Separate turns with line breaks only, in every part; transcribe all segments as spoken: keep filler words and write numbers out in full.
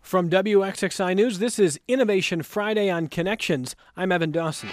From W X X I News, this is Innovation Friday on Connections. I'm Evan Dawson.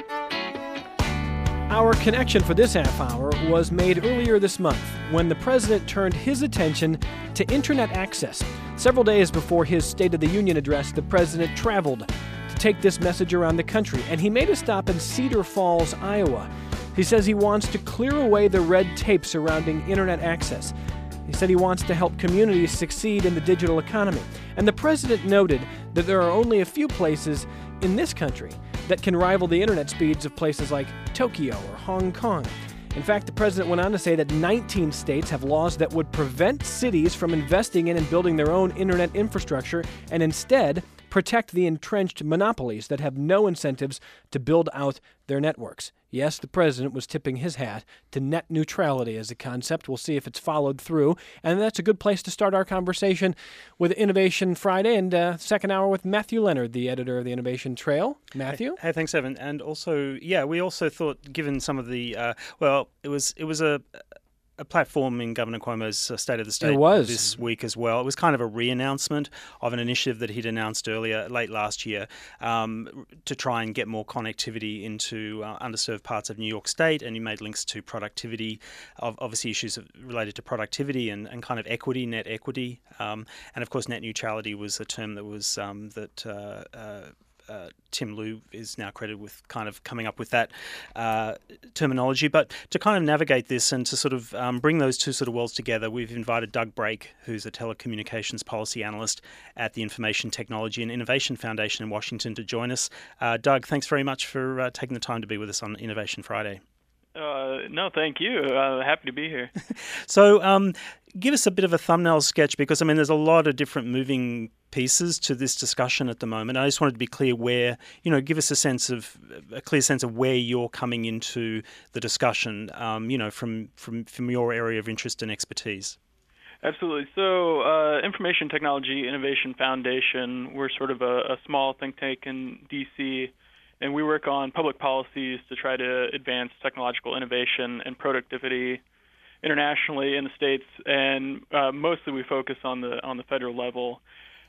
Our connection for this half hour was made earlier this month when the president turned his attention to internet access. Several days before his State of the Union address, the president traveled to take this message around the country, and he made a stop in Cedar Falls, Iowa. He says he wants to clear away the red tape surrounding internet access. He said he wants to help communities succeed in the digital economy. And the president noted that there are only a few places in this country that can rival the internet speeds of places like Tokyo or Hong Kong. In fact, the president went on to say that nineteen states have laws that would prevent cities from investing in and building their own internet infrastructure and instead protect the entrenched monopolies that have no incentives to build out their networks. Yes, the president was tipping his hat to net neutrality as a concept. We'll see if it's followed through. And that's a good place to start our conversation with Innovation Friday and uh, second hour with Matthew Leonard, the editor of the Innovation Trail. Matthew?
Hey, hey, thanks, Evan. And also, yeah, we also thought, given some of the, uh, well, it was it was a... a platform in Governor Cuomo's uh, State of the State
it was.
this week as well. It was kind of a re-announcement of an initiative that he'd announced earlier, late last year, um, to try and get more connectivity into uh, underserved parts of New York State, and he made links to productivity, of obviously issues related to productivity and, and kind of equity, net equity, um, and of course net neutrality was a term that was um, that uh, uh, Uh, Tim Liu is now credited with kind of coming up with that uh, terminology. But to kind of navigate this and to sort of um, bring those two sort of worlds together, we've invited Doug Brake, who's a telecommunications policy analyst at the Information Technology and Innovation Foundation in Washington, to join us. Uh, Doug, thanks very much for uh, taking the time to be with us on Innovation Friday.
Uh, no, thank you. Uh, happy to be here.
So um, give us a bit of a thumbnail sketch, because, I mean, there's a lot of different moving pieces to this discussion at the moment. I just wanted to be clear where, you know, give us a sense of, a clear sense of where you're coming into the discussion, um, you know, from, from, from your area of interest and expertise.
Absolutely. So uh, Information Technology Innovation Foundation, we're sort of a, a small think tank in D C, and we work on public policies to try to advance technological innovation and productivity internationally in the states, and uh, mostly we focus on the on the federal level.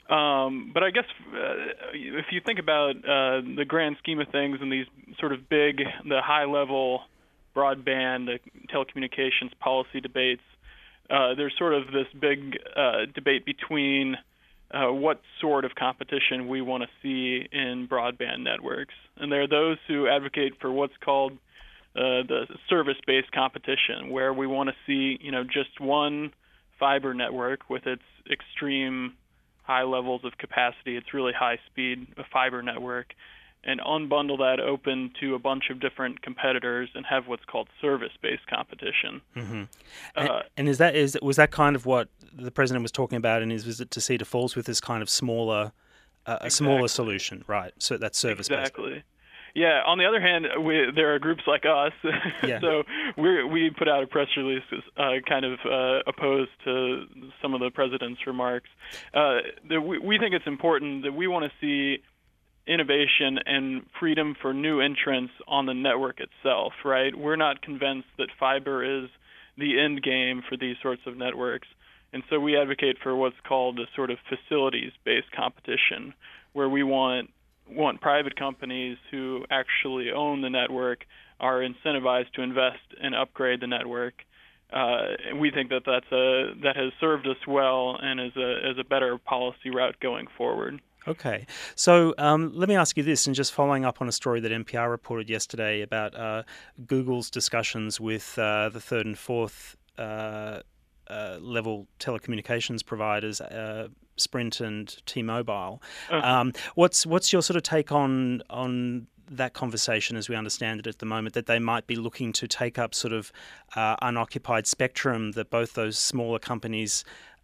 Um, but I guess uh, if you think about uh, the grand scheme of things and these sort of big, the high-level broadband, the telecommunications policy debates, uh, there's sort of this big uh, debate between Uh, what sort of competition we want to see in broadband networks. And there are those who advocate for what's called uh, the service-based competition, where we want to see, you know, just one fiber network with its extreme high levels of capacity, its really high speed, a fiber network, and unbundle that open to a bunch of different competitors and have what's called service-based competition.
Mm-hmm. And, uh, and is that is was that kind of what the president was talking about in his visit to Cedar Falls, with this kind of smaller, uh,
exactly.
a smaller solution, right? So that's service-based.
Exactly. Yeah. On the other hand, we, there are groups like us,
yeah.
so we we put out a press release uh, kind of uh, opposed to some of the president's remarks. Uh, that we, we think it's important that we want to see innovation and freedom for new entrants on the network itself, right? We're not convinced that fiber is the end game for these sorts of networks. And so we advocate for what's called a sort of facilities-based competition, where we want want private companies who actually own the network are incentivized to invest and upgrade the network. Uh, and we think that that's a that has served us well and is a is a better policy route going forward.
Okay. So um, let me ask you this, and just following up on a story that N P R reported yesterday about uh, Google's discussions with uh, the third and fourth uh, uh, level telecommunications providers, uh, Sprint and T-Mobile. Uh-huh. Um, what's what's your sort of take on on that conversation, as we understand it at the moment, that they might be looking to take up sort of uh, unoccupied spectrum that both those smaller companies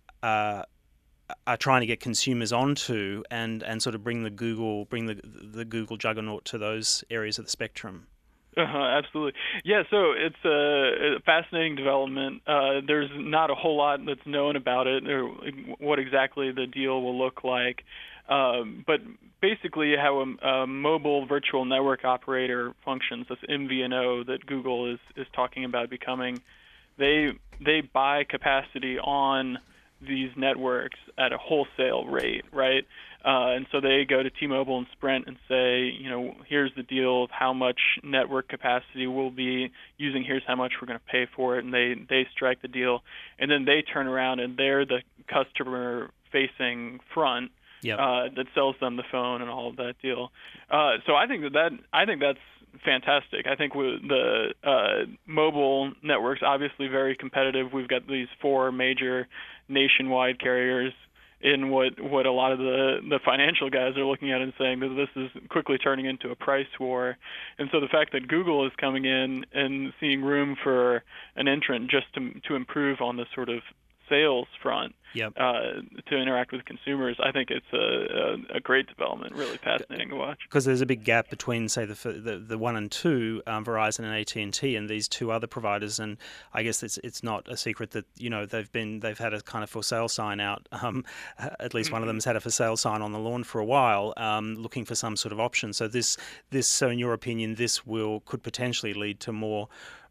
uh, are trying to get consumers onto, and, and sort of bring the Google bring the the Google juggernaut to those areas of the spectrum?
Uh-huh, absolutely. Yeah, so it's a, a fascinating development. Uh, there's not a whole lot that's known about it, or what exactly the deal will look like. Um, but basically how a, a mobile virtual network operator functions, this M V N O that Google is, is talking about becoming, they they buy capacity on these networks at a wholesale rate, right? Uh, and so they go to T-Mobile and Sprint and say, you know, here's the deal of how much network capacity we'll be using. Here's how much we're going to pay for it, and they they strike the deal, and then they turn around and they're the customer-facing front
Yep.
uh, that sells them the phone and all of that deal. Uh, so I think that, that I think that's fantastic. I think we, the uh, mobile networks obviously very competitive. We've got these four major nationwide carriers in what, what a lot of the, the financial guys are looking at and saying that this is quickly turning into a price war. And so the fact that Google is coming in and seeing room for an entrant just to to improve on the sort of sales front,
Yep.
uh, to interact with consumers, I think it's a, a, a great development, really fascinating to watch.
Because there's a big gap between, say, the the, the one and two, um, Verizon and A T and T, and these two other providers. And I guess it's it's not a secret that you know they've been they've had a kind of for sale sign out. Um, at least one of them's had a for sale sign on the lawn for a while, um, looking for some sort of option. So this this so in your opinion, this will could potentially lead to more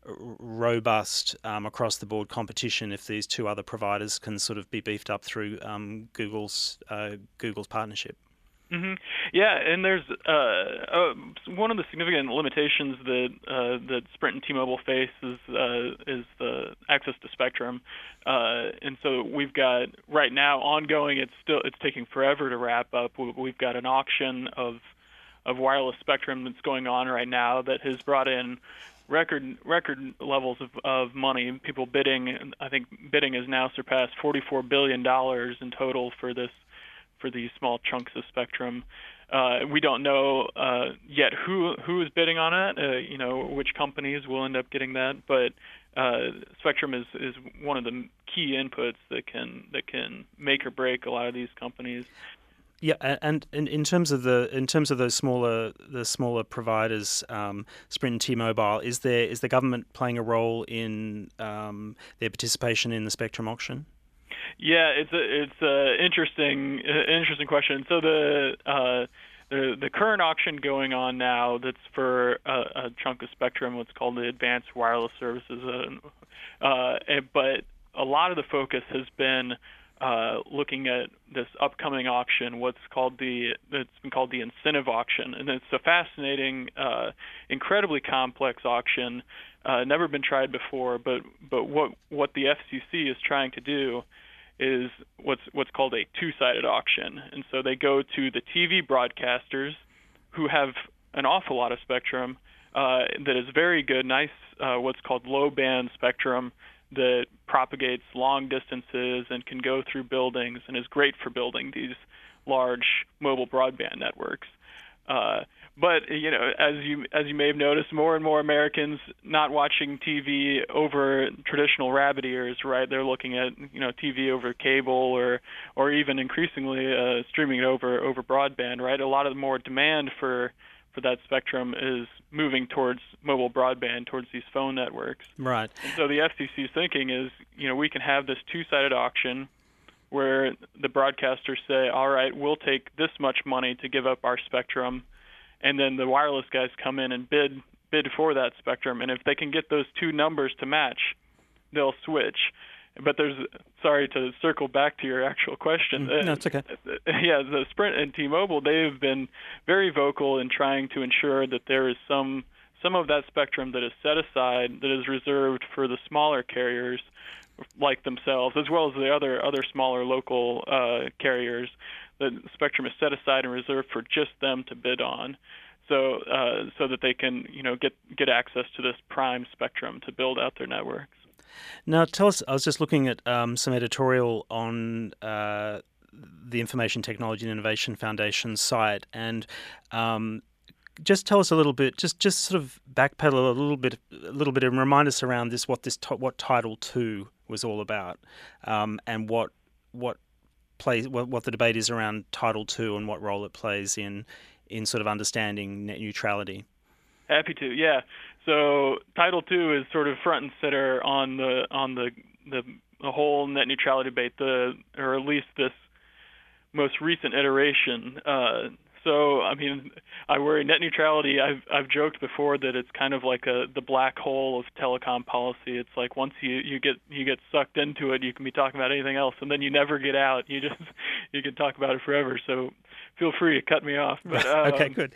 robust um, across-the-board competition if these two other providers can sort of be beefed up through um, Google's uh, Google's partnership.
Mm-hmm. Yeah, and there's uh, uh, one of the significant limitations that uh, that Sprint and T-Mobile face is uh, is the access to spectrum, uh, and so we've got right now ongoing. It's still it's taking forever to wrap up. We've got an auction of of wireless spectrum that's going on right now that has brought in record record levels of, of money. People bidding. I think bidding has now surpassed forty-four billion dollars in total for this for these small chunks of spectrum. Uh, we don't know uh, yet who who is bidding on it. Uh, you know which companies will end up getting that, but uh, spectrum is, is one of the key inputs that can that can make or break a lot of these companies.
Yeah, and in, in terms of the in terms of those smaller the smaller providers, um, Sprint and T-Mobile, is there is the government playing a role in um, their participation in the spectrum auction?
Yeah, it's a it's a interesting uh, interesting question. So the uh, the the current auction going on now that's for a, a chunk of spectrum, what's called the Advanced Wireless Services, uh, uh, but a lot of the focus has been Uh, looking at this upcoming auction, what's called the it's been called the incentive auction, and it's a fascinating, uh, incredibly complex auction, uh, never been tried before. But but what what the F C C is trying to do is what's what's called a two-sided auction, and so they go to the T V broadcasters who have an awful lot of spectrum uh, that is very good, nice, uh, what's called low-band spectrum that propagates long distances and can go through buildings and is great for building these large mobile broadband networks. Uh, but you know, as you as you may have noticed, more and more Americans not watching T V over traditional rabbit ears, right? They're looking at you know T V over cable or or even increasingly uh, streaming it over over broadband, right? A lot of the more demand for for that spectrum is moving towards mobile broadband, towards these phone networks.
Right.
And so the F C C's thinking is, you know, we can have this two-sided auction where the broadcasters say, all right, we'll take this much money to give up our spectrum, and then the wireless guys come in and bid bid for that spectrum. And if they can get those two numbers to match, they'll switch. But there's, sorry to circle back to your actual question.
Mm, no, it's okay.
Yeah, the Sprint and T-Mobile, they've been very vocal in trying to ensure that there is some some of that spectrum that is set aside, that is reserved for the smaller carriers like themselves, as well as the other other smaller local uh, carriers. The spectrum is set aside and reserved for just them to bid on, so uh, so that they can you know get get access to this prime spectrum to build out their networks.
Now, tell us, I was just looking at um, some editorial on uh, the Information Technology and Innovation Foundation's site, and um, just tell us a little bit, just, just sort of backpedal a little bit, a little bit, and remind us around this what this what Title Two was all about, um, and what what plays what, what the debate is around Title Two and what role it plays in in sort of understanding net neutrality.
Happy to, yeah. So Title Two is sort of front and center on the on the the, the whole net neutrality debate, the or at least this most recent iteration. Uh, so I mean, I worry net neutrality. I've I've joked before that it's kind of like a the black hole of telecom policy. It's like once you, you get you get sucked into it, you can be talking about anything else, and then you never get out. You just you can talk about it forever. So feel free to cut me off. But, um,
okay, good.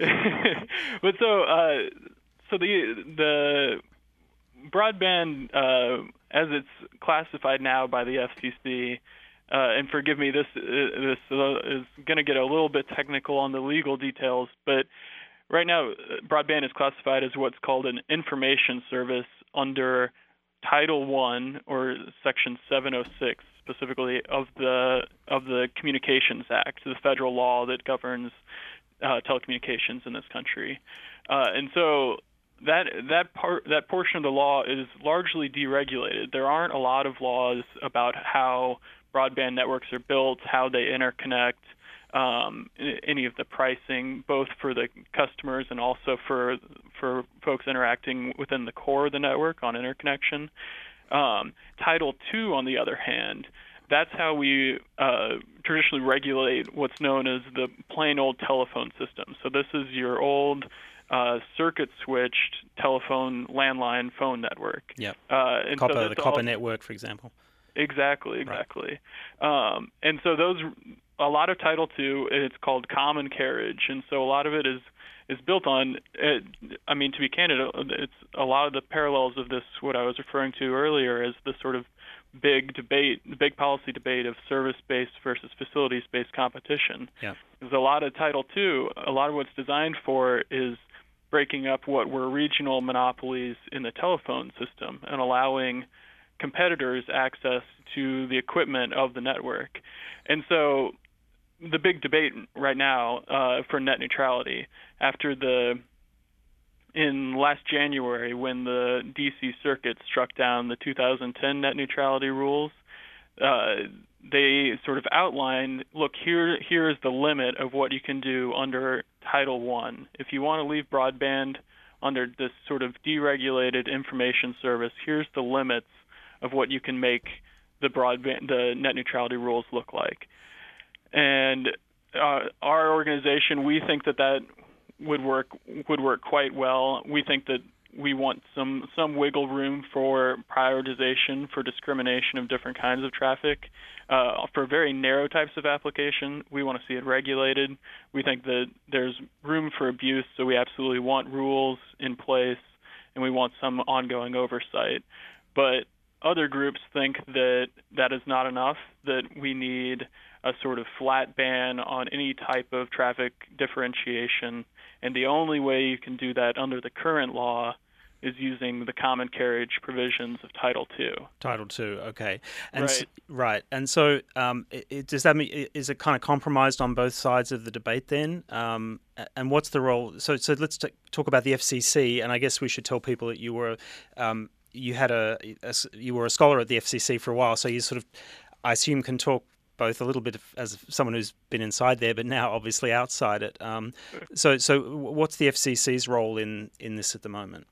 but so uh, so the the broadband uh, as it's classified now by the F C C. Uh, and forgive me, this this uh, is going to get a little bit technical on the legal details, but right now broadband is classified as what's called an information service under Title One or Section seven oh six specifically of the of the Communications Act, the federal law that governs uh, telecommunications in this country, uh, and so. That that part that portion of the law is largely deregulated. There aren't a lot of laws about how broadband networks are built, how they interconnect, um, any of the pricing, both for the customers and also for for folks interacting within the core of the network on interconnection. Um, Title Two, on the other hand, that's how we uh, traditionally regulate what's known as the plain old telephone system. So this is your old Uh, circuit-switched telephone landline phone network.
Yeah.
Uh, and
copper,
so
the copper
all,
network, for example.
Exactly, exactly. Right. Um, and so those, a lot of Title Two, it's called common carriage, and so a lot of it is is built on. It, I mean, to be candid, it's a lot of the parallels of this. What I was referring to earlier is the sort of big debate, the big policy debate of service-based versus facilities-based competition.
Yeah.
Because a lot of Title Two, a lot of what's designed for is breaking up what were regional monopolies in the telephone system and allowing competitors access to the equipment of the network. And so the big debate right now uh, for net neutrality, after the in last January when the D C Circuit struck down the two thousand ten net neutrality rules, uh, they sort of outlined, look, here here is the limit of what you can do under Title One. If you want to leave broadband under this sort of deregulated information service, here's the limits of what you can make the broadband, the net neutrality rules look like. And uh, our organization, we think that that would work would work quite well. We think that we want some some wiggle room for prioritization for discrimination of different kinds of traffic. Uh, for very narrow types of application, we want to see it regulated. We think that there's room for abuse, so we absolutely want rules in place, and we want some ongoing oversight. But other groups think that that is not enough, that we need a sort of flat ban on any type of traffic differentiation, and the only way you can do that under the current law is using the common carriage provisions of Title Two.
Title Two, okay, and
right,
s- right, and so um, it, it, does that mean is it kind of compromised on both sides of the debate then? Um, and what's the role? So, so let's t- talk about the F C C, and I guess we should tell people that you were um, you had a, a you were a scholar at the F C C for a while, so you sort of, I assume, can talk both a little bit of, as someone who's been inside there, but now obviously outside it. Um, so, so what's the F C C's role in in this at the moment?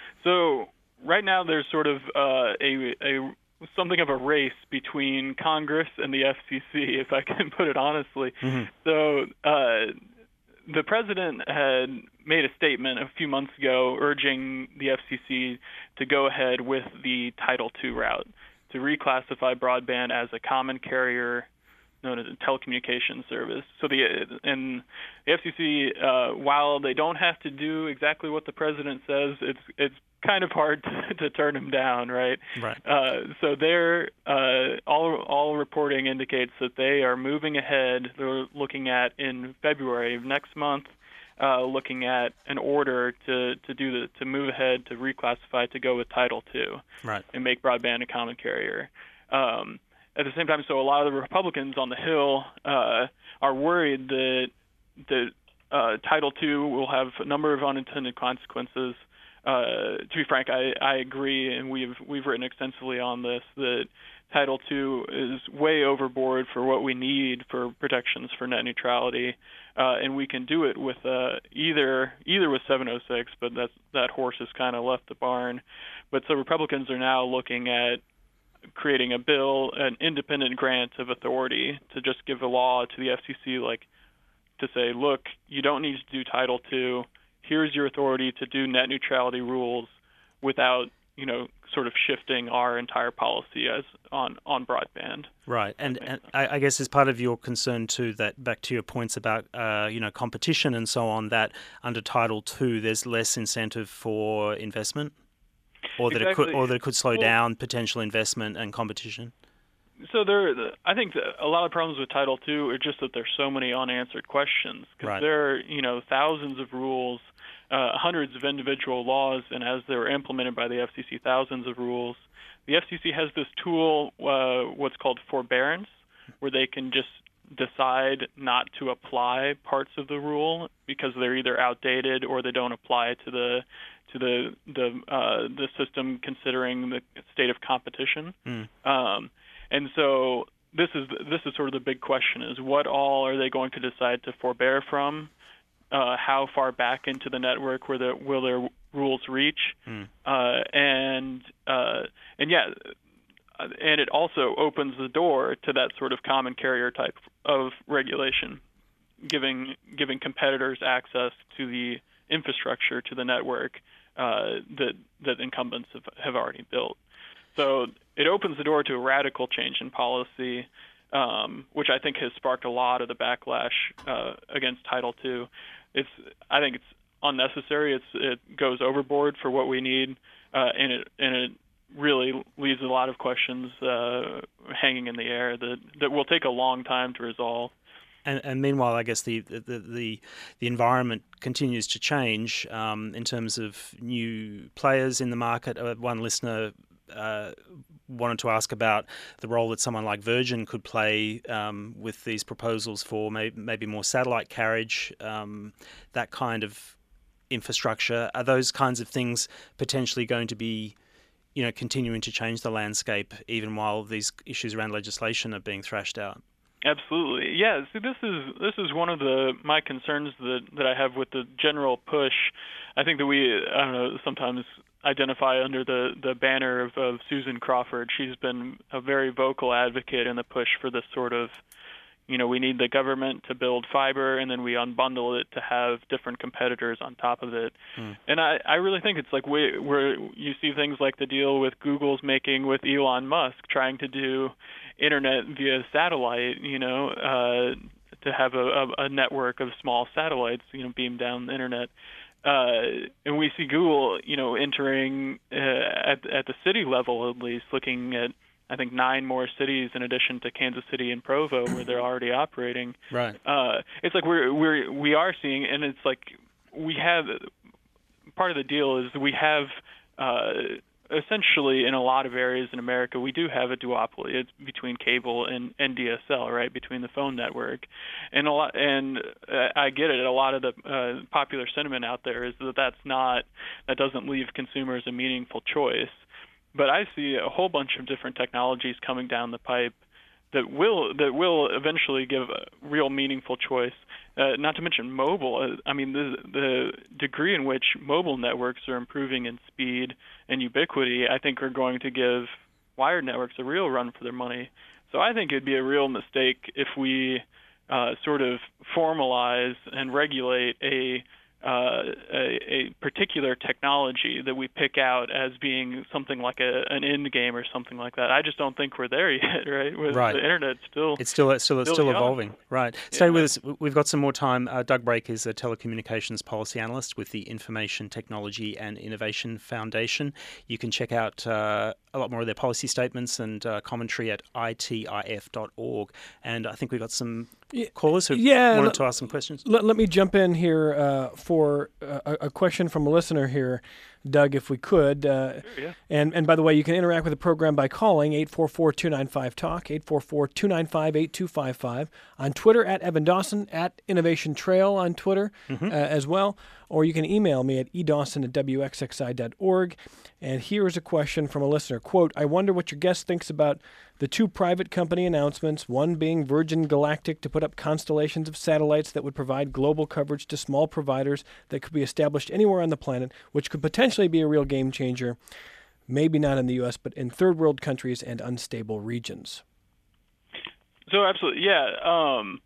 So right now there's sort of uh, a, a something of a race between Congress and the F C C, if I can put it honestly. Mm-hmm. So uh, the president had made a statement a few months ago urging the F C C to go ahead with the Title Two route, to reclassify broadband as a common carrier known as a telecommunications service. So the and the F C C, uh, while they don't have to do exactly what the president says, it's it's kind of hard to, to turn him down, right?
Right.
Uh, so they're uh, all all reporting indicates that they are moving ahead. They're looking at in February of next month, uh, looking at an order to to do the to move ahead to reclassify to go with Title Two,
right,
and make broadband a common carrier. Um, At the same time, so a lot of the Republicans on the Hill uh, are worried that that uh, Title Two will have a number of unintended consequences. Uh, to be frank, I, I agree, and we've we've written extensively on this, that Title Two is way overboard for what we need for protections for net neutrality, uh, and we can do it with uh, either either with seven oh six, but that's, that horse has kind of left the barn. But so Republicans are now looking at creating a bill, an independent grant of authority to just give a law to the F C C, like to say, look, you don't need to do Title two. Here's your authority to do net neutrality rules without, you know, sort of shifting our entire policy as on, on broadband.
Right, and, and I, I guess as part of your concern too, that back to your points about uh, you know competition and so on, that under Title two there's less incentive for investment, or that
exactly.
it could or that it could slow
well,
down potential investment and competition.
So there, I think that a lot of problems with Title two are just that there's so many unanswered questions because
right.
there are, you know, thousands of rules, uh, hundreds of individual laws, and as they were implemented by the F C C, thousands of rules. The F C C has this tool, uh, what's called forbearance, where they can just decide not to apply parts of the rule because they're either outdated or they don't apply to the to the the uh, the system considering the state of competition. Mm. Um, And so this is this is sort of the big question: is what all are they going to decide to forbear from? Uh, how far back into the network will their, will their rules reach? Mm. Uh, and uh, and yeah, and it also opens the door to that sort of common carrier type of regulation, giving giving competitors access to the infrastructure, to the network uh, that that incumbents have, have already built. So it opens the door to a radical change in policy, um, which I think has sparked a lot of the backlash uh, against Title two. It's, I think it's unnecessary. It's, it goes overboard for what we need, uh, and it and it really leaves a lot of questions uh, hanging in the air that, that will take a long time to resolve.
And, and meanwhile, I guess the, the the the environment continues to change um, in terms of new players in the market. Uh, one listener Uh, wanted to ask about the role that someone like Virgin could play um, with these proposals for may- maybe more satellite carriage, um, that kind of infrastructure. Are those kinds of things potentially going to be, you know, continuing to change the landscape even while these issues around legislation are being thrashed out?
Absolutely, yeah. See, this is this is one of the my concerns that that I have with the general push. I think that we, I don't know, sometimes identify under the, the banner of, of Susan Crawford. She's been a very vocal advocate in the push for this sort of, you know, we need the government to build fiber and then we unbundle it to have different competitors on top of it. Mm. And I, I really think it's like we, where you see things like the deal with Google's making with Elon Musk trying to do internet via satellite, you know, uh, to have a, a, a network of small satellites, you know, beam down the internet. Uh, and we see Google, you know, entering uh, at at the city level at least, looking at I think nine more cities in addition to Kansas City and Provo where they're already operating.
Right.
Uh, it's like we're we're we are seeing, and it's like we have part of the deal is we have uh, essentially in a lot of areas in America we do have a duopoly. It's between cable and, and D S L, right? Between the phone network, and a lot. And uh, I get it. A lot of the uh, popular sentiment out there is that that's not that doesn't leave consumers a meaningful choice. But I see a whole bunch of different technologies coming down the pipe that will that will eventually give a real meaningful choice. Uh, not to mention mobile. I mean, the the degree in which mobile networks are improving in speed and ubiquity, I think, are going to give wired networks a real run for their money. So I think it'd be a real mistake if we uh, sort of formalize and regulate a Uh, a, a particular technology that we pick out as being something like a, an end game or something like that. I just don't think we're there yet, right? With
right.
The internet still
it's still it's still it's still, still evolving, right? Stay
yeah.
with us. We've got some more time. Uh, Doug Brake is a telecommunications policy analyst with the Information Technology and Innovation Foundation. You can check out uh, a lot more of their policy statements and uh, commentary at I T I F dot org. And I think we've got some callers who
yeah,
wanted
let,
to ask some questions.
Let, let me jump in here uh, for a, a question from a listener here, Doug, if we could. Uh,
sure, yeah.
And and by the way, you can interact with the program by calling eight four four, two nine five, talk, eight four four, two nine five, eight two five five, on Twitter at Evan Dawson, at Innovation Trail on Twitter mm-hmm. uh, as well. Or you can email me at edawson at w x x i dot org. And here's a question from a listener. Quote, I wonder what your guest thinks about the two private company announcements, one being Virgin Galactic to put up constellations of satellites that would provide global coverage to small providers that could be established anywhere on the planet, which could potentially be a real game changer, maybe not in the U S, but in third world countries and unstable regions.
So absolutely, yeah. Um,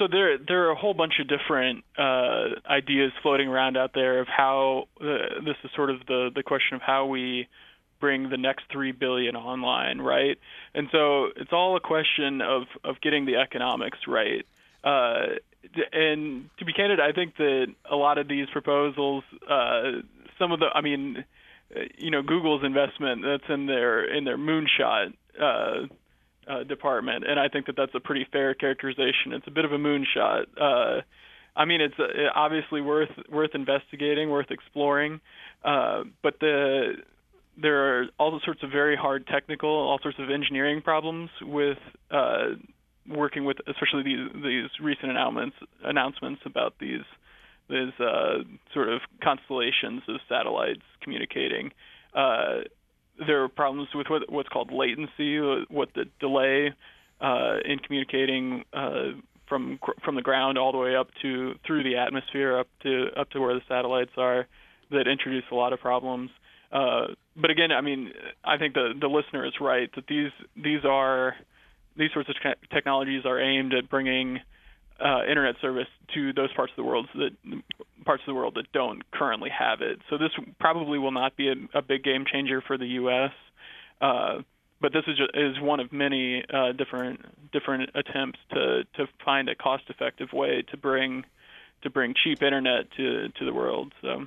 so there there are a whole bunch of different uh, ideas floating around out there of how uh, this is sort of the the question of how we bring the next three billion online, right? And so it's all a question of of getting the economics right. Uh, and to be candid, I think that a lot of these proposals, uh, some of the, I mean, you know, Google's investment that's in their in their moonshot uh, uh, department, and I think that that's a pretty fair characterization. It's a bit of a moonshot. Uh, I mean, it's uh, obviously worth worth investigating, worth exploring, uh, but the there are all sorts of very hard technical, all sorts of engineering problems with uh, working with, especially these these recent announcements announcements about these these uh, sort of constellations of satellites communicating. Uh, there are problems with what, what's called latency, what the delay uh, in communicating uh, from from the ground all the way up to through the atmosphere up to up to where the satellites are, that introduce a lot of problems. Uh, but again, I mean, I think the the listener is right that these these are these sorts of technologies are aimed at bringing uh, internet service to those parts of the world that parts of the world that don't currently have it. So this probably will not be a, a big game changer for the U S. Uh, but this is just, is one of many uh, different different attempts to to find a cost-effective way to bring to bring cheap internet to to the world. So.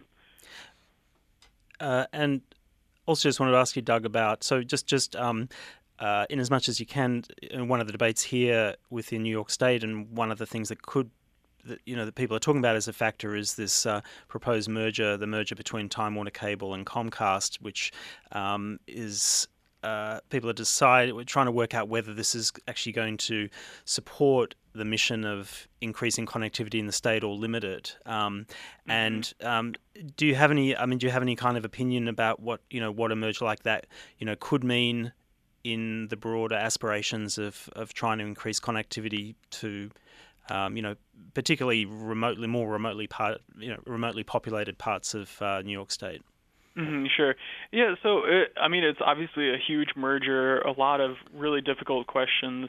Uh, and also just wanted to ask you, Doug, about, so just, just um, uh, in as much as you can, in one of the debates here within New York State, and one of the things that could, that, you know, that people are talking about as a factor is this uh, proposed merger, the merger between Time Warner Cable and Comcast, which um, is... Uh, people are deciding, we're trying to work out whether this is actually going to support the mission of increasing connectivity in the state or limit it. Um, mm-hmm. And um, do you have any? I mean, do you have any kind of opinion about what you know what a merger like that you know could mean in the broader aspirations of of trying to increase connectivity to um, you know particularly remotely more remotely part you know remotely populated parts of uh, New York State?
Mm-hmm, sure. Yeah, so, it, I mean, it's obviously a huge merger, a lot of really difficult questions,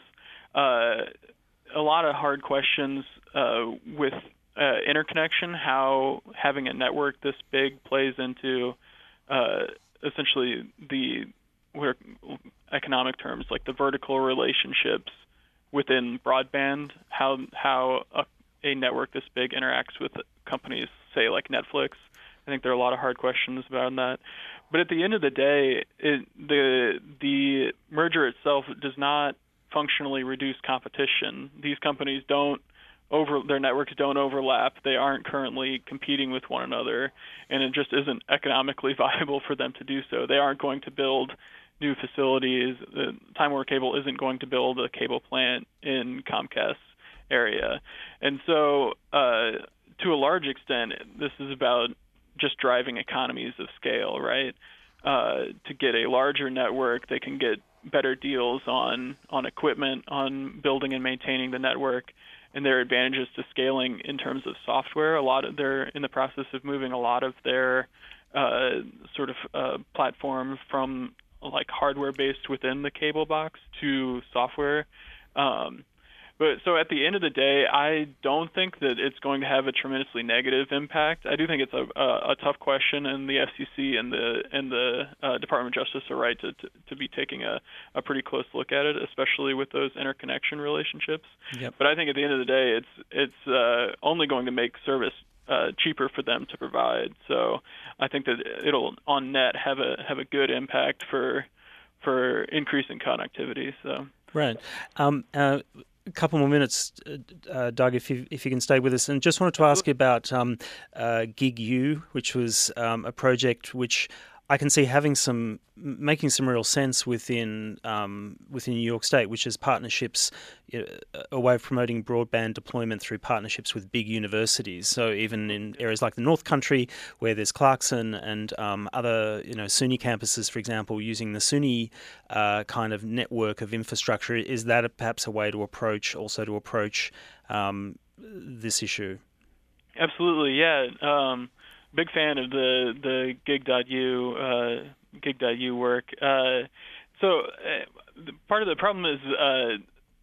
uh, a lot of hard questions uh, with uh, interconnection, how having a network this big plays into uh, essentially the where economic terms, like the vertical relationships within broadband, how, how a, a network this big interacts with companies, say, like Netflix. I think there are a lot of hard questions about that. But at the end of the day, it, the the merger itself does not functionally reduce competition. These companies don't over their networks don't overlap. They aren't currently competing with one another, and it just isn't economically viable for them to do so. They aren't going to build new facilities. The Time Warner Cable isn't going to build a cable plant in Comcast's area. And so uh, to a large extent, this is about just driving economies of scale, right? Uh, to get a larger network, they can get better deals on on equipment, on building and maintaining the network, and there are advantages to scaling in terms of software. A lot of they're in the process of moving a lot of their uh, sort of uh, platform from like hardware based within the cable box to software. Um, But so at the end of the day, I don't think that it's going to have a tremendously negative impact. I do think it's a, a, a tough question, and the F C C and the and the uh, Department of Justice are right to, to, to be taking a, a pretty close look at it, especially with those interconnection relationships.
Yep.
But I think at the end of the day, it's it's uh, only going to make service uh, cheaper for them to provide. So I think that it'll on net have a have a good impact for for increasing connectivity. So
right. Um, uh, A couple more minutes, uh, Doug, if you if you can stay with us, and just wanted to ask you about um, uh, GigU, which was um, a project which I can see having some making some real sense within um, within New York State, which is partnerships, you know, a way of promoting broadband deployment through partnerships with big universities. So even in areas like the North Country, where there's Clarkson and um, other you know SUNY campuses, for example, using the SUNY uh, kind of network of infrastructure, is that a, perhaps a way to approach also to approach um, this issue?
Absolutely, yeah. Um, Big fan of the the gig.u uh, gig.u work. Uh, so uh, part of the problem is uh,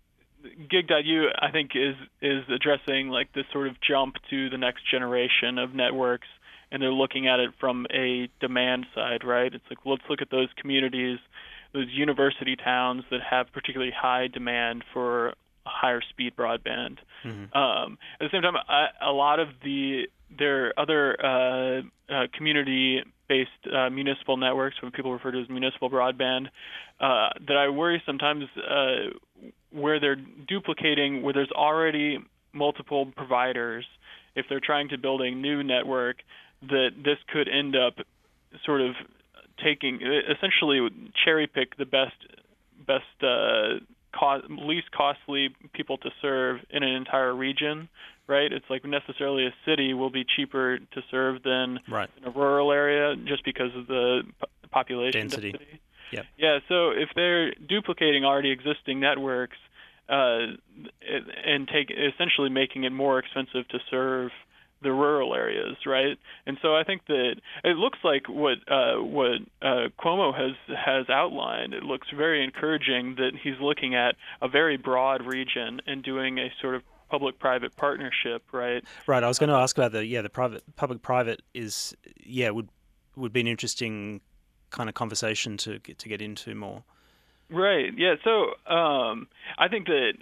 Gig dot U, I think, is is addressing like this sort of jump to the next generation of networks, and they're looking at it from a demand side, right? It's like, let's look at those communities, those university towns that have particularly high demand for higher speed broadband. Mm-hmm. Um, at the same time, I, a lot of the there are other uh, uh, community-based uh, municipal networks, what people refer to as municipal broadband, uh, that I worry sometimes uh, where they're duplicating, where there's already multiple providers. If they're trying to build a new network, that this could end up sort of taking, essentially cherry pick the best, best, uh, cost, least costly people to serve in an entire region, right? It's like necessarily a city will be cheaper to serve than
right.
in a rural area just because of the p- population
density.
density.
Yep.
Yeah, so if they're duplicating already existing networks uh, and take essentially making it more expensive to serve the rural areas, right? And so I think that it looks like what uh, what uh, Cuomo has has outlined. It looks very encouraging that he's looking at a very broad region and doing a sort of public-private partnership, right?
Right. I was going to ask about the yeah the private public-private is yeah would would be an interesting kind of conversation to get to get into more.
Right. Yeah. So um, I think that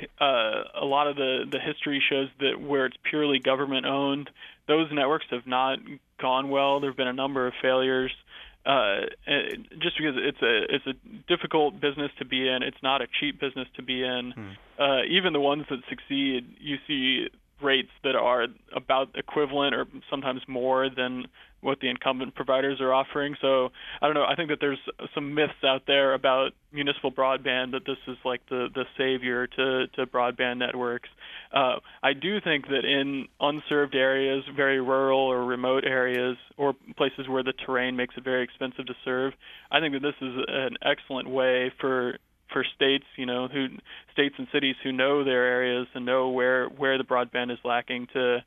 uh, a lot of the, the history shows that where it's purely government owned, those networks have not gone well. There have been a number of failures. Uh, just because it's a it's a difficult business to be in, it's not a cheap business to be in. Hmm. Uh, even the ones that succeed, you see rates that are about equivalent or sometimes more than what the incumbent providers are offering. So I don't know. I think that there's some myths out there about municipal broadband, that this is like the, the savior to, to broadband networks. Uh, I do think that in unserved areas, very rural or remote areas, or places where the terrain makes it very expensive to serve, I think that this is an excellent way for for states, you know, who states and cities who know their areas and know where, where the broadband is lacking to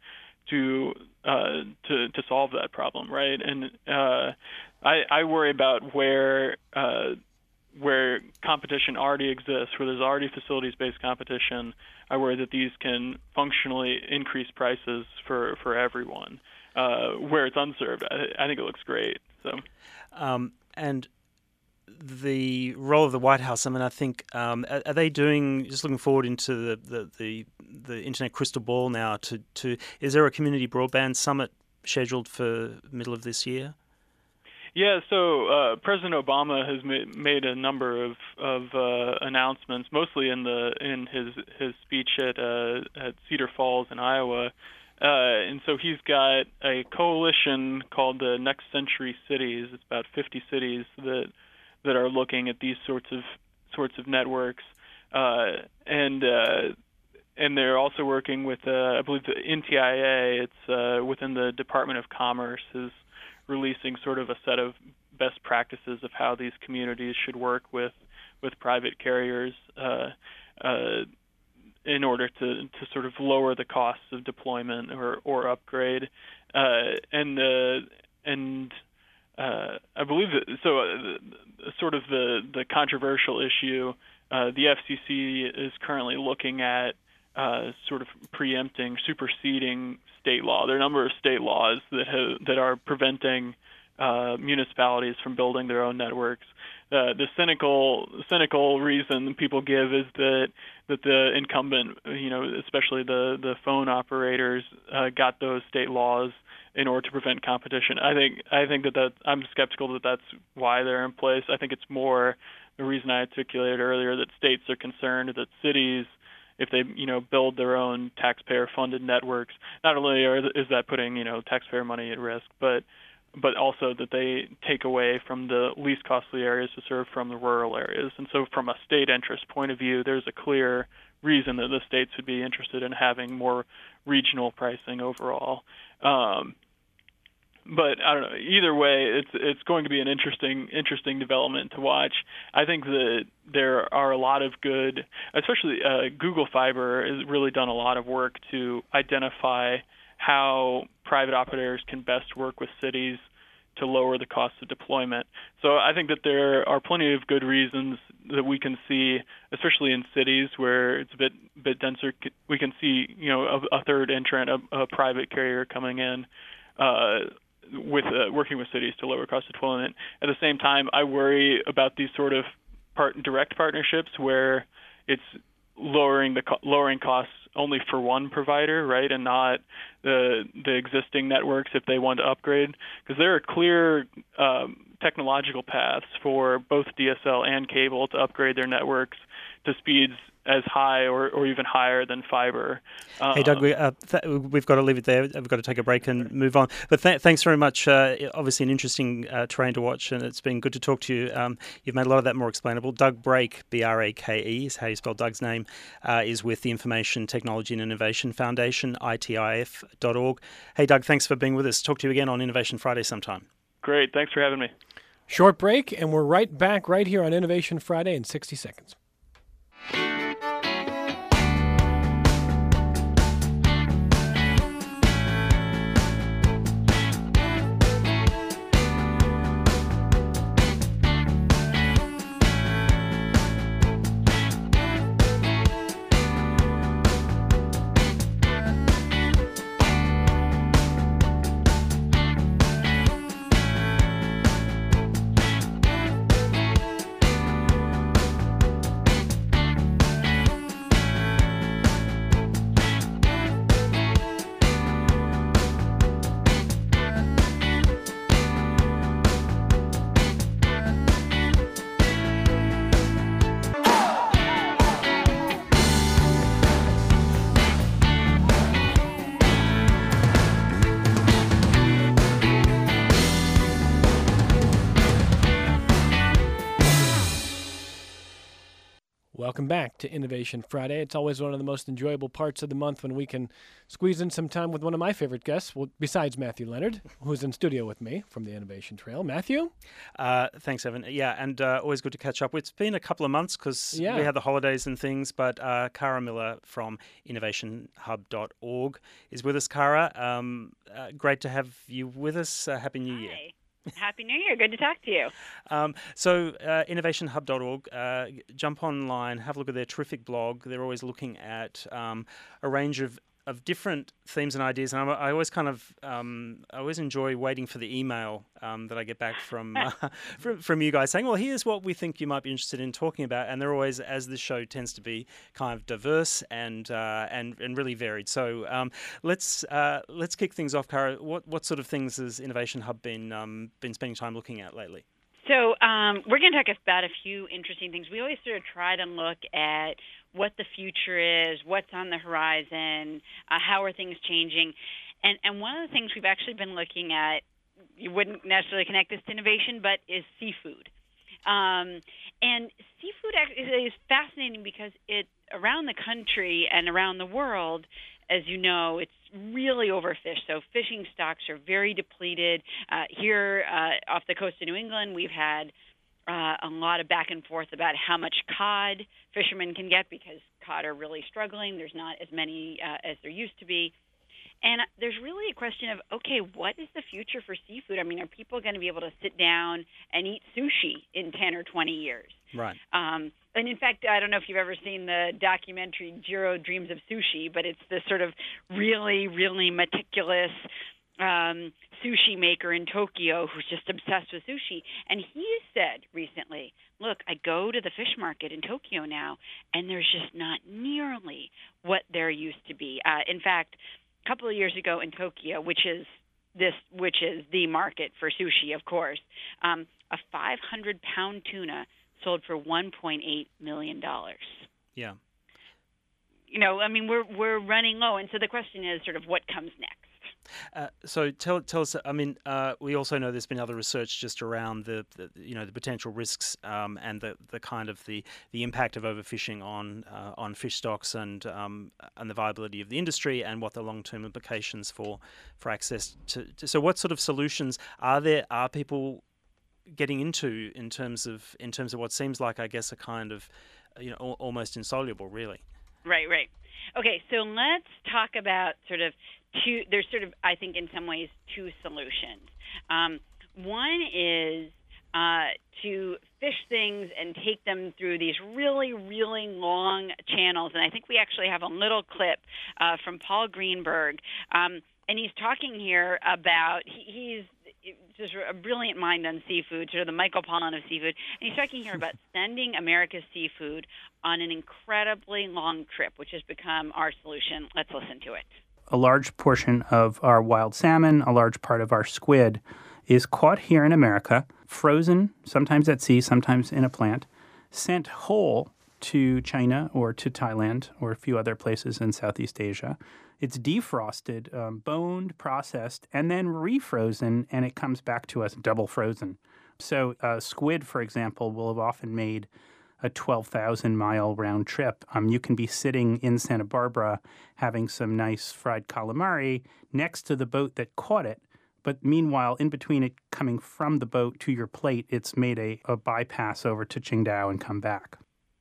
to uh, to to solve that problem, right? And uh, I, I worry about where uh, where competition already exists, where there's already facilities-based competition. I worry that these can functionally increase prices for for everyone. Uh, where it's unserved, I, I think it looks great. So,
um, and. The role of the White House, I mean, I think, um, are, are they doing, just looking forward into the, the, the, the Internet crystal ball now, to, to is there a community broadband summit scheduled for middle of this year?
Yeah, so uh, President Obama has ma- made a number of, of uh, announcements, mostly in the in his, his speech at, uh, at Cedar Falls in Iowa. Uh, and so he's got a coalition called the Next Century Cities. It's about fifty cities that that are looking at these sorts of sorts of networks, uh, and uh, and they're also working with, uh, I believe, the N T I A. It's uh, within the Department of Commerce, is releasing sort of a set of best practices of how these communities should work with with private carriers uh, uh, in order to to sort of lower the costs of deployment or or upgrade, uh, and uh, and Uh, I believe that, so uh, sort of the, the controversial issue, uh, the F C C is currently looking at uh, sort of preempting, superseding state law. There are a number of state laws that have, that are preventing uh, municipalities from building their own networks. Uh, the cynical cynical reason people give is that that the incumbent, you know, especially the, the phone operators, uh, got those state laws in order to prevent competition. I think I think that, that I'm skeptical that that's why they're in place. I think it's more the reason I articulated earlier, that states are concerned that cities, if they you know build their own taxpayer-funded networks, not only are, is that putting you know taxpayer money at risk, but but also that they take away from the least costly areas to serve from the rural areas. And so from a state interest point of view, there's a clear reason that the states would be interested in having more regional pricing overall. Um, but I don't know. Either way, it's it's going to be an interesting interesting development to watch. I think that there are a lot of good, especially uh, Google Fiber has really done a lot of work to identify how private operators can best work with cities to lower the cost of deployment. So I think that there are plenty of good reasons that we can see, especially in cities where it's a bit bit denser. We can see, you know, a, a third entrant, a, a private carrier coming in, uh, with uh, working with cities to lower cost of deployment. At the same time, I worry about these sort of part, direct partnerships where it's lowering the co- lowering costs only for one provider, right, and not the the existing networks if they want to upgrade, because there are clear um, technological paths for both D S L and cable to upgrade their networks to speeds as high or, or even higher than fiber. Uh,
hey, Doug, we, uh, th- we've got to leave it there. We've got to take a break and move on. But th- thanks very much. Uh, obviously, an interesting uh, terrain to watch, and it's been good to talk to you. Um, you've made a lot of that more explainable. Doug Brake, B R A K E, is how you spell Doug's name, uh, is with the Information Technology and Innovation Foundation, I T I F dot org. Hey, Doug, thanks for being with us. Talk to you again on Innovation Friday sometime.
Great. Thanks for having me.
Short break, and we're right back right here on Innovation Friday in sixty seconds. Welcome back to Innovation Friday. It's always one of the most enjoyable parts of the month when we can squeeze in some time with one of my favorite guests, well, besides Matthew Leonard, who's in studio with me from the Innovation Trail. Matthew?
Uh, thanks, Evan. Yeah, and uh, always good to catch up. It's been a couple of months because
yeah.
we had the holidays and things, but uh, Cara Miller from innovation hub dot org is with us. Cara, um, uh, great to have you with us. Uh, Happy New
Hi.
Year.
Happy New Year. Good to talk to you.
Um, so, uh, innovation hub dot org, uh, jump online, have a look at their terrific blog. They're always looking at um, a range of, of different themes and ideas. And I, I always kind of, um, I always enjoy waiting for the email um, that I get back from, uh, from from you guys saying, well, here's what we think you might be interested in talking about. And they're always, as this show tends to be, kind of diverse and uh, and and really varied. So um, let's uh, let's kick things off, Cara. What what sort of things has Innovation Hub been um, been spending time looking at lately?
So um, we're going to talk about a few interesting things. We always sort of try to look at what the future is, what's on the horizon, uh, how are things changing. And, and one of the things we've actually been looking at, you wouldn't necessarily connect this to innovation, but is seafood. Um, and seafood is fascinating because it around the country and around the world, as you know, it's really overfished. So fishing stocks are very depleted. Uh, here uh, off the coast of New England, we've had uh, a lot of back and forth about how much cod fishermen can get because cod are really struggling. There's not as many uh, as there used to be. And there's really a question of, okay, what is the future for seafood? I mean, are people going to be able to sit down and eat sushi in ten or twenty years?
Right.
Um, and in fact, I don't know if you've ever seen the documentary Jiro Dreams of Sushi, but it's this sort of really, really meticulous um, sushi maker in Tokyo who's just obsessed with sushi. And he said recently, look, I go to the fish market in Tokyo now, and there's just not nearly what there used to be. Uh, in fact, a couple of years ago in Tokyo, which is this, which is the market for sushi, of course, um, a five hundred pound tuna sold for one point eight million dollars.
Yeah.
You know, I mean, we're we're running low, and so the question is sort of what comes next.
Uh, so tell tell us. I mean, uh, we also know there's been other research just around the, the you know the potential risks um, and the, the kind of the, the impact of overfishing on uh, on fish stocks and um, and the viability of the industry and what the long term implications for for access to, to. So what sort of solutions are there? Are people getting into in terms of in terms of what seems like, I guess, a kind of you know al- almost insoluble, really?
Right, right. Okay, so let's talk about sort of two, there's sort of, I think, in some ways, two solutions. Um, One is uh, to fish things and take them through these really, really long channels. And I think we actually have a little clip uh, from Paul Greenberg. Um, and he's talking here about, he, he's just a brilliant mind on seafood, sort of the Michael Pollan of seafood. And he's talking here about sending America's seafood on an incredibly long trip, which has become our solution. Let's listen to it.
A large portion of our wild salmon, a large part of our squid is caught here in America, frozen, sometimes at sea, sometimes in a plant, sent whole to China or to Thailand or a few other places in Southeast Asia. It's defrosted, um, boned, processed, and then refrozen, and it comes back to us double frozen. So uh, squid, for example, will have often made a twelve thousand mile round trip. Um, you can be sitting in Santa Barbara having some nice fried calamari next to the boat that caught it. But meanwhile, in between it coming from the boat to your plate, it's made a, a bypass over to Qingdao and come back.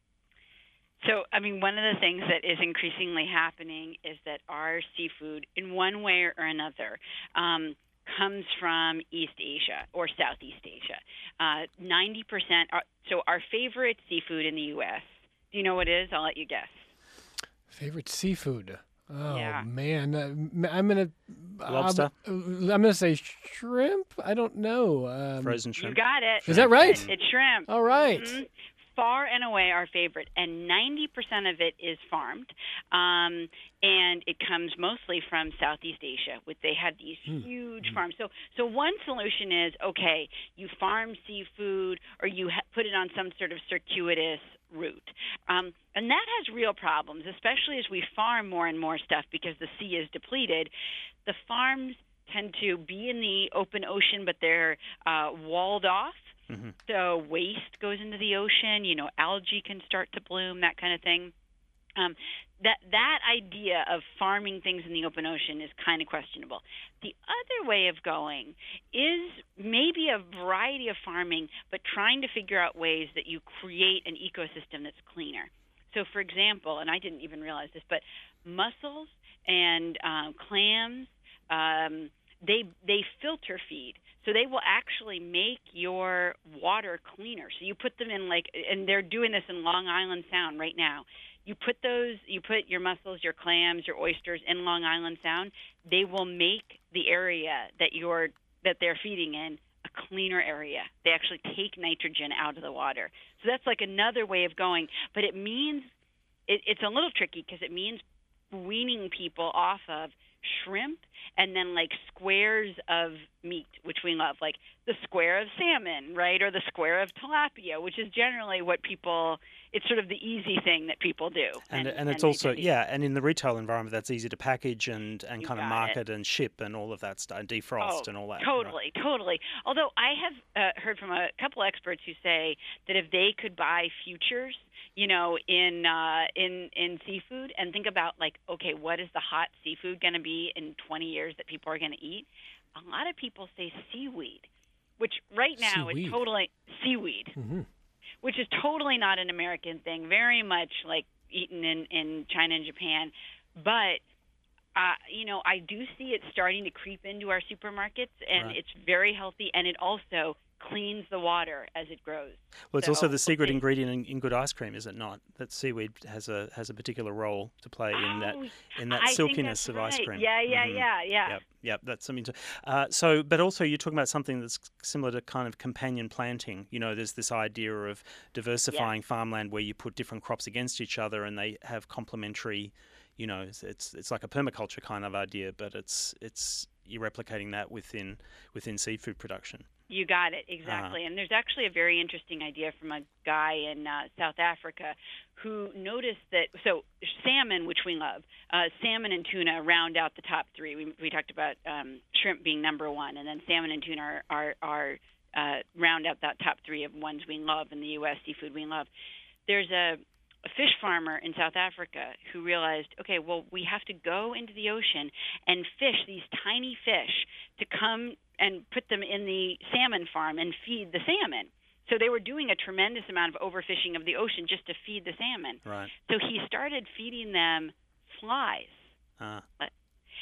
So, I mean, one of the things that is increasingly happening is that our seafood, in one way or another, um, comes from East Asia or Southeast Asia. Uh, ninety percent. Are, so our favorite seafood in the U S, do you know what it is? I'll let you guess.
Favorite seafood? Oh,
yeah.
man. Uh, I'm going to...
Lobster?
I'm going to say shrimp? I don't know. Um,
Frozen shrimp.
You got it.
Is that right?
It's, it's shrimp.
All right.
Mm-hmm. Far and away our favorite, and ninety percent of it is farmed, um, and it comes mostly from Southeast Asia. With they have these
mm.
huge
mm.
farms. So, so one solution is okay, you farm seafood, or you ha- put it on some sort of circuitous route, um, and that has real problems, especially as we farm more and more stuff because the sea is depleted. The farms tend to be in the open ocean, but they're uh, walled off. Mm-hmm. So waste goes into the ocean, you know, algae can start to bloom, that kind of thing. Um, that that idea of farming things in the open ocean is kind of questionable. The other way of going is maybe a variety of farming, but trying to figure out ways that you create an ecosystem that's cleaner. So, for example, and I didn't even realize this, but mussels and uh, clams, um, they they filter feed. So they will actually make your water cleaner. So you put them in like, and they're doing this in Long Island Sound right now. You put those, you put your mussels, your clams, your oysters in Long Island Sound. They will make the area that you're that they're feeding in a cleaner area. They actually take nitrogen out of the water. So that's like another way of going. But it means it, it's a little tricky because it means weaning people off of shrimp and then like squares of meat, which we love, like the square of salmon, right, or the square of tilapia, which is generally what people, it's sort of the easy thing that people do.
And, and,
and
it's
and
also, yeah, and in the retail environment, that's easy to package and, and
You
kind of
got
market
it.
and ship and all of that stuff, and defrost
Oh,
and all that.
Totally,
right?
totally. Although I have uh, heard from a couple experts who say that if they could buy futures, you know, in uh, in in seafood, and think about like, okay, what is the hot seafood going to be in twenty years that people are going to eat? A lot of people say seaweed, which right now
Seaweed.
is totally seaweed,
Mm-hmm.
which is totally not an American thing. Very much like eaten in in China and Japan, but. Uh, you know, I do see it starting to creep into our supermarkets, and
Right.
it's very healthy, and it also cleans the water as it grows.
Well, it's
So,
also the secret
okay.
ingredient in, in good ice cream, is it not? That seaweed has a has a particular role to play in that
Oh,
in that
I think
silkiness
that's
of
right.
ice cream.
Yeah, yeah,
Mhm.
yeah, yeah.
Yep, yep, that's something to. Uh, so, but also you're talking about something that's similar to kind of companion planting. You know, there's this idea of diversifying farmland where you put different crops against each other and they have complementary. You know, it's, it's it's like a permaculture kind of idea, but it's it's you're replicating that within within seafood production.
You got it, exactly. Uh-huh. And there's actually a very interesting idea from a guy in uh, South Africa who noticed that, so salmon, which we love, uh, salmon and tuna round out the top three. We, we talked about um, shrimp being number one, and then salmon and tuna are, are, are uh, round out that top three of ones we love in the U S, seafood we love. There's a a fish farmer in South Africa who realized, okay, well, we have to go into the ocean and fish these tiny fish to come and put them in the salmon farm and feed the salmon. So they were doing a tremendous amount of overfishing of the ocean just to feed the salmon.
Right.
So he started feeding them flies.
Uh.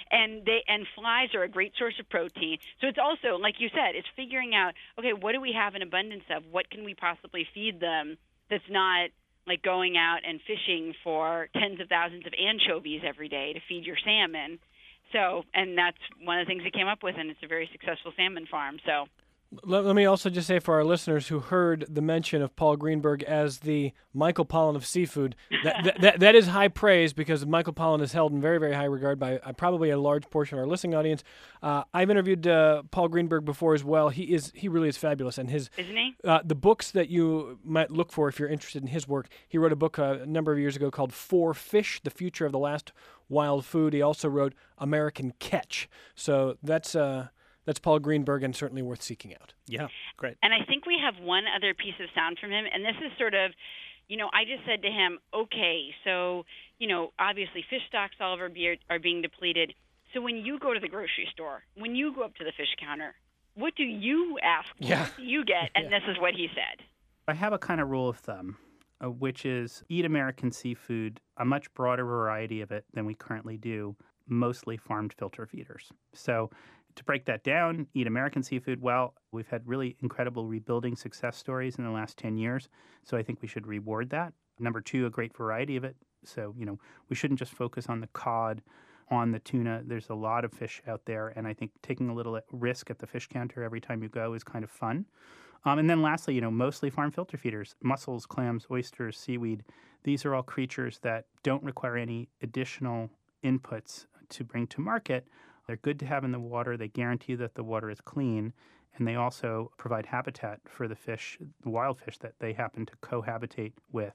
and they and flies are a great source of protein. So it's also, like you said, it's figuring out, okay, what do we have an abundance of? What can we possibly feed them that's not like going out and fishing for tens of thousands of anchovies every day to feed your salmon. So, and that's one of the things he came up with, and it's a very successful salmon farm. So.
Let, let me also just say for our listeners who heard the mention of Paul Greenberg as the Michael Pollan of seafood, that, that, that, that is high praise, because Michael Pollan is held in very, very high regard by uh, probably a large portion of our listening audience. Uh, I've interviewed uh, Paul Greenberg before as well. He is he really is fabulous, and his
isn't he?
Uh, the books that you might look for if you're interested in his work. He wrote a book uh, a number of years ago called For Fish: The Future of the Last Wild Food. He also wrote American Catch. So that's. Uh, That's Paul Greenberg, and certainly worth seeking out.
Yeah, great.
And I think we have one other piece of sound from him, and this is sort of, you know, I just said to him, okay, so, you know, obviously fish stocks all over are, are being depleted. So when you go to the grocery store, when you go up to the fish counter, what do you ask for?
Yeah.
What do you get? And yeah. This is what he said.
I have a kind of rule of thumb, uh, which is eat American seafood, a much broader variety of it than we currently do, mostly farmed filter feeders. So to break that down, eat American seafood. Well, we've had really incredible rebuilding success stories in the last ten years, so I think we should reward that. Number two, a great variety of it. So, you know, we shouldn't just focus on the cod, on the tuna. There's a lot of fish out there, and I think taking a little risk at the fish counter every time you go is kind of fun. Um, and then lastly, you know, mostly farm filter feeders, mussels, clams, oysters, seaweed. These are all creatures that don't require any additional inputs to bring to market. They're good to have in the water. They guarantee that the water is clean, and they also provide habitat for the fish, the wild fish that they happen to cohabitate with.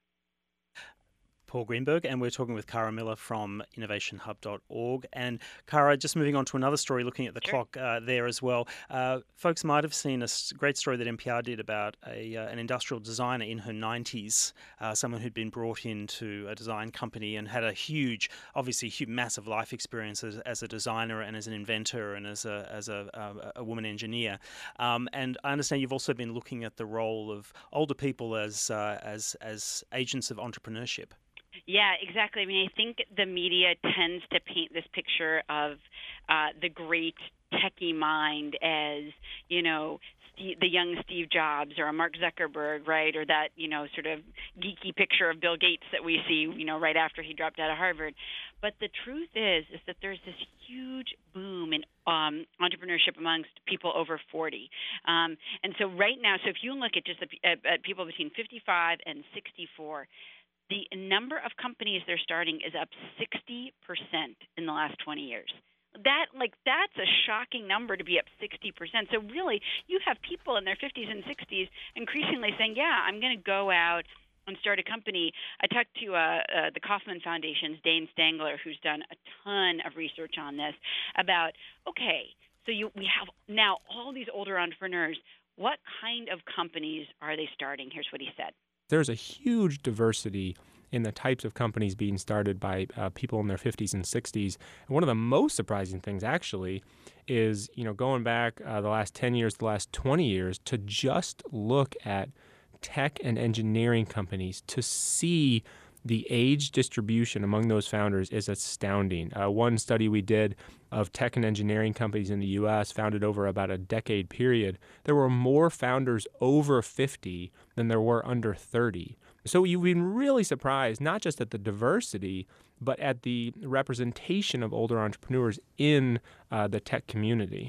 Paul Greenberg, and we're talking with Kara Miller from innovation hub dot org. And Kara, just moving on to another story, looking at the
sure.
clock uh, there as well. Uh, folks might have seen a great story that N P R did about a uh, an industrial designer in her nineties, uh, someone who'd been brought into a design company and had a huge, obviously huge, massive life experience as, as a designer and as an inventor and as a as a, a, a woman engineer. Um, and I understand you've also been looking at the role of older people as uh, as as agents of entrepreneurship.
Yeah, exactly. I mean, I think the media tends to paint this picture of uh, the great techie mind as, you know, Steve, the young Steve Jobs or a Mark Zuckerberg, right, or that, you know, sort of geeky picture of Bill Gates that we see, you know, right after he dropped out of Harvard. But the truth is, is that there's this huge boom in um, entrepreneurship amongst people over forty. Um, and so right now, so if you look at just the, at, at people between fifty-five and sixty-four, the number of companies they're starting is up sixty percent in the last twenty years. That like that's a shocking number to be up sixty percent. So really, you have people in their fifties and sixties increasingly saying, yeah, I'm going to go out and start a company. I talked to uh, uh, the Kauffman Foundation's Dane Stangler, who's done a ton of research on this, about, okay, so you, we have now all these older entrepreneurs. What kind of companies are they starting? Here's what he said.
There's a huge diversity in the types of companies being started by uh, people in their fifties and sixties. And one of the most surprising things, actually, is, you know, going back uh, the last ten years, the last twenty years, to just look at tech and engineering companies to see the age distribution among those founders is astounding. Uh, one study we did of tech and engineering companies in the U S founded over about a decade period, there were more founders over fifty than there were under thirty. So you've been really surprised, not just at the diversity, but at the representation of older entrepreneurs in uh, the tech community.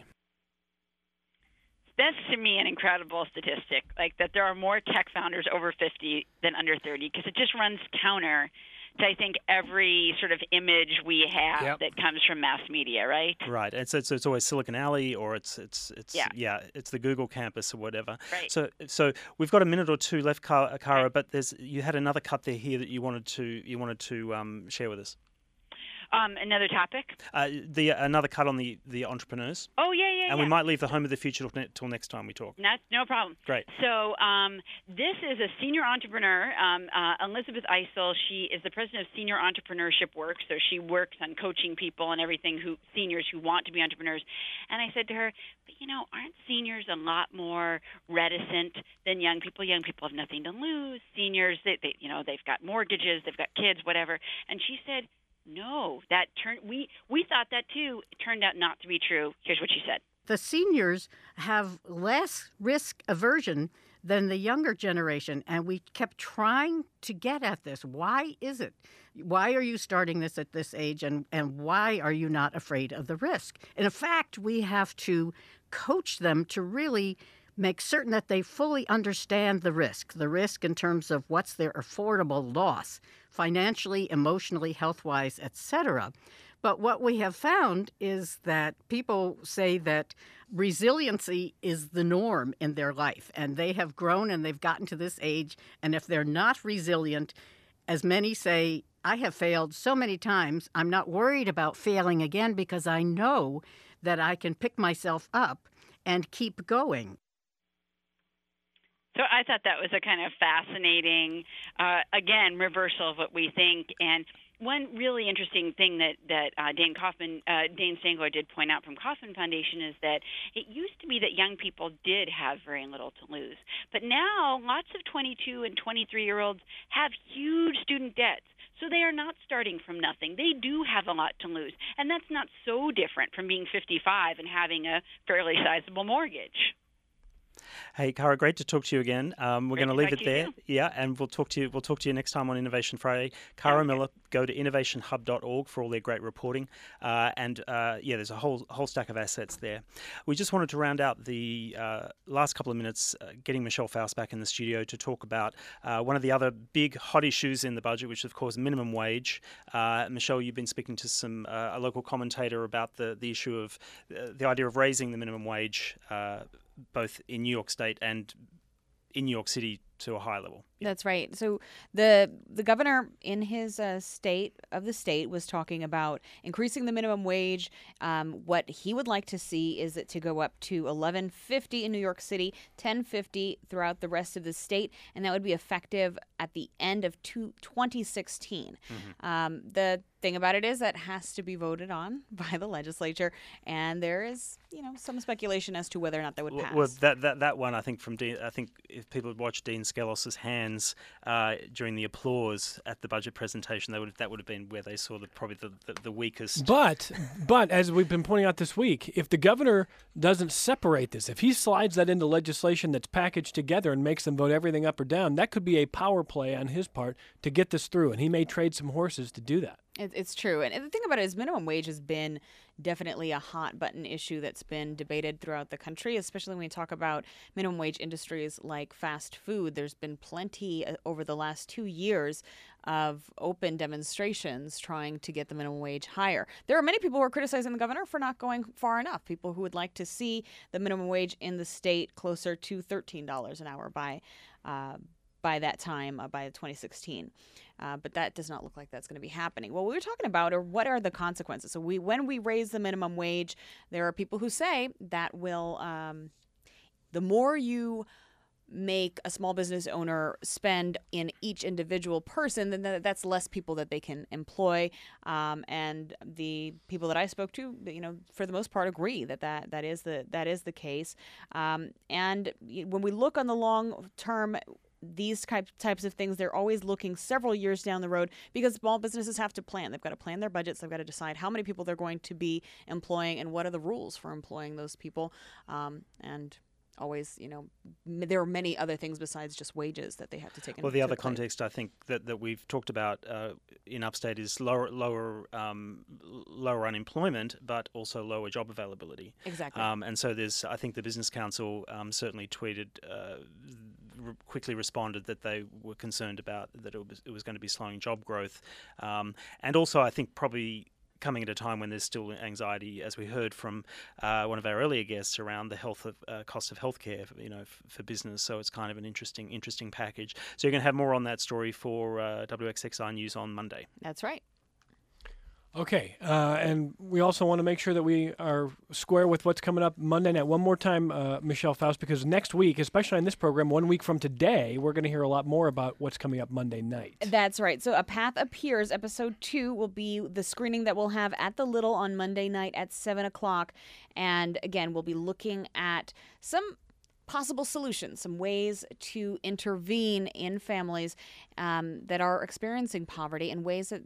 That's, to me, an incredible statistic, like that there are more tech founders over fifty than under thirty, because it just runs counter to, I think, every sort of image we have
Yep.
that comes from mass media, right?
Right. It's it's, it's always Silicon Alley, or it's it's it's
Yeah.
yeah, it's the Google campus or whatever.
Right.
So so we've got a minute or two left, Kara, Kara, but there's you had another cut there here that you wanted to you wanted to um, share with us.
Um, another topic?
Uh, the another cut on the, the entrepreneurs,
Oh, yeah, yeah,
and
yeah.
we might leave the home of the future till, ne- till next time we talk.
That's no problem.
Great.
So um, this is a senior entrepreneur, um, uh, Elizabeth Eisel. She is the president of Senior Entrepreneurship Work. So she works on coaching people and everything, who seniors who want to be entrepreneurs. And I said to her, but you know, aren't seniors a lot more reticent than young people? Young people have nothing to lose. Seniors, they, they you know, they've got mortgages, they've got kids, whatever. And she said, No, that turned we we thought that too. It turned out not to be true. Here's what she said.
The seniors have less risk aversion than the younger generation, and we kept trying to get at this. Why is it? Why are you starting this at this age, and, and why are you not afraid of the risk? And in fact, we have to coach them to really make certain that they fully understand the risk, the risk in terms of what's their affordable loss, financially, emotionally, health-wise, et cetera. But what we have found is that people say that resiliency is the norm in their life, and they have grown and they've gotten to this age, and if they're not resilient, as many say, I have failed so many times, I'm not worried about failing again because I know that I can pick myself up and keep going.
So I thought that was a kind of fascinating, uh, again, reversal of what we think. And one really interesting thing that, that uh, Dane Kaufman, uh, Dane Stengler did point out from Kaufman Foundation is that it used to be that young people did have very little to lose. But now lots of twenty-two and twenty-three-year-olds have huge student debts. So they are not starting from nothing. They do have a lot to lose. And that's not so different from being fifty-five and having a fairly sizable mortgage.
Hey, Kara, great to talk to you again. Um, we're
Great
going
to
to leave
talk
it
to you
there.
too.
Yeah, and we'll talk to you. We'll talk to you next time on Innovation Friday. Kara
Okay.
Miller, go to innovation hub dot org for all their great reporting. Uh, and uh, yeah, there's a whole whole stack of assets there. We just wanted to round out the uh, last couple of minutes, uh, getting Michelle Faust back in the studio to talk about uh, one of the other big hot issues in the budget, which is, of course, minimum wage. Uh, Michelle, you've been speaking to some uh, a local commentator about the the issue of uh, the idea of raising the minimum wage, uh, both in New York State and in New York City to a higher level.
That's right. So the the governor in his uh, state of the state was talking about increasing the minimum wage. Um, what he would like to see is it to go up to eleven fifty in New York City, ten fifty throughout the rest of the state, and that would be effective at the end of two, twenty sixteen. Mm-hmm. Um, the thing about it is that has to be voted on by the legislature, and there is, you know, some speculation as to whether or not that would pass.
Well, that that, that one, I think from Dean, I think if people had watched Dean Skelos's hands uh, during the applause at the budget presentation, that would that would have been where they saw the probably the, the, the weakest.
But but as we've been pointing out this week, if the governor doesn't separate this, if he slides that into legislation that's packaged together and makes them vote everything up or down, that could be a power play on his part to get this through, and he may trade some horses to do that.
It's true. And the thing about it is minimum wage has been definitely a hot button issue that's been debated throughout the country, especially when we talk about minimum wage industries like fast food. There's been plenty uh, over the last two years of open demonstrations trying to get the minimum wage higher. There are many people who are criticizing the governor for not going far enough, people who would like to see the minimum wage in the state closer to thirteen dollars an hour by uh, by that time, uh, by twenty sixteen. Uh, but that does not look like that's going to be happening. What we were talking about are what are the consequences. So we, when we raise the minimum wage, there are people who say that will, um, the more you make a small business owner spend in each individual person, then that's less people that they can employ. Um, and the people that I spoke to, you know, for the most part, agree that that, that is the that is the case. Um, and when we look on the long term, these type, types of things, they're always looking several years down the road because small businesses have to plan. They've got to plan their budgets. They've got to decide how many people they're going to be employing and what are the rules for employing those people. Um, and always, you know, there are many other things besides just wages that they have to take into
Well, the other
play.
context I think that, that we've talked about uh, in upstate is lower lower um, lower unemployment, but also lower job availability.
Exactly.
Um, and so there's, I think the Business Council um, certainly tweeted, uh, re- quickly responded that they were concerned about that it was, it was going to be slowing job growth. Um, and also I think probably coming at a time when there's still anxiety, as we heard from uh, one of our earlier guests, around the health of uh, cost of healthcare, you know, f- for business. So it's kind of an interesting, interesting package. So you're going to have more on that story for uh, W X X I News on Monday.
That's right.
Okay, uh, and we also want to make sure that we are square with what's coming up Monday night. One more time, uh, Michelle Faust, because next week, especially on this program, one week from today, we're going to hear a lot more about what's coming up Monday night.
That's right. So A Path Appears, episode two, will be the screening that we'll have at the Little on Monday night at seven o'clock. And again, we'll be looking at some possible solutions, some ways to intervene in families um, that are experiencing poverty, and ways that, that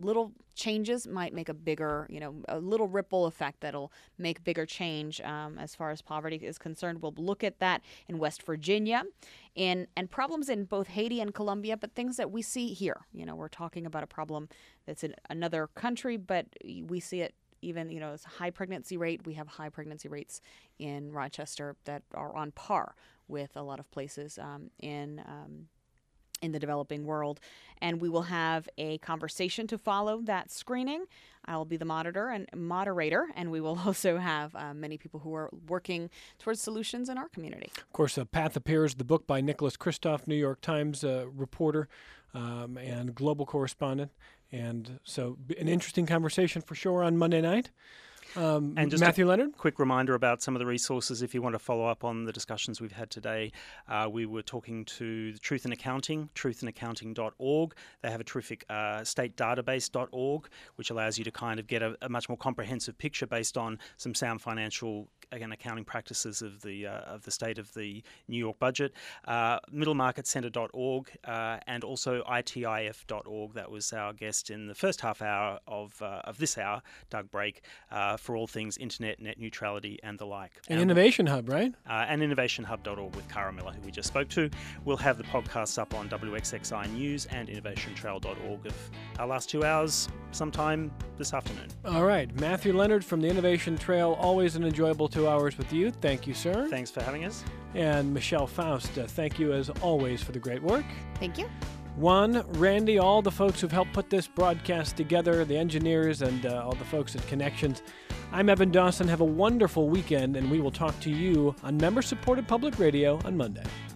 little changes might make a bigger, you know, a little ripple effect that'll make bigger change um, as far as poverty is concerned. We'll look at that in West Virginia in, and problems in both Haiti and Colombia, but things that we see here. You know, we're talking about a problem that's in another country, but we see it even, you know, it's a high pregnancy rate. We have high pregnancy rates in Rochester that are on par with a lot of places um, in um, in the developing world. And we will have a conversation to follow that screening. I'll be the monitor and moderator, and we will also have uh, many people who are working towards solutions in our community.
Of course, uh, Path Appears, the book by Nicholas Kristof, New York Times uh, reporter um, and global correspondent. And so an interesting conversation for sure on Monday night. Um,
and just
Matthew
a
Leonard?
Quick reminder about some of the resources if you want to follow up on the discussions we've had today. Uh, we were talking to Truth in Accounting, truth in accounting dot org. They have a terrific uh, state database dot org, which allows you to kind of get a, a much more comprehensive picture based on some sound financial and accounting practices of the uh, of the state of the New York budget. Uh, middle market center dot org uh, and also I T I F dot org. That was our guest in the first half hour of uh, of this hour, Doug Brake, uh, for all things internet, net neutrality, and the like.
An
um,
Innovation Hub, right?
Uh, and innovation hub dot org with Cara Miller, who we just spoke to. We'll have the podcasts up on W X X I News and innovation trail dot org of our last two hours sometime this afternoon.
All right. Matthew Leonard from the Innovation Trail, always an enjoyable two hours with you. Thank you, sir.
Thanks for having us.
And Michelle Faust, uh, thank you as always for the great work.
Thank you.
Juan, Randy, all the folks who've helped put this broadcast together, the engineers and uh, all the folks at Connections. I'm Evan Dawson. Have a wonderful weekend, and we will talk to you on member-supported public radio on Monday.